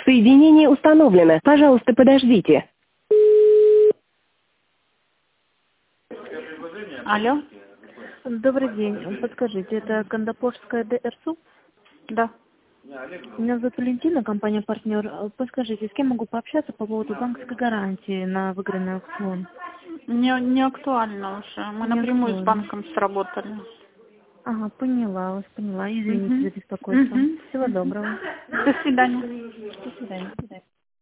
Соединение установлено. Пожалуйста, подождите. Алло? Добрый день. Подскажите, это Кандапорская ДРСУ? Да. Меня зовут Валентина, компания «Партнер». Подскажите, с кем могу пообщаться по поводу банковской гарантии на выигранный аукцион? Не актуально уже. Мы Не напрямую с актуально. банком сработали. Ага, поняла вас, поняла. Извините за беспокойство. Всего доброго. До свидания. До свидания.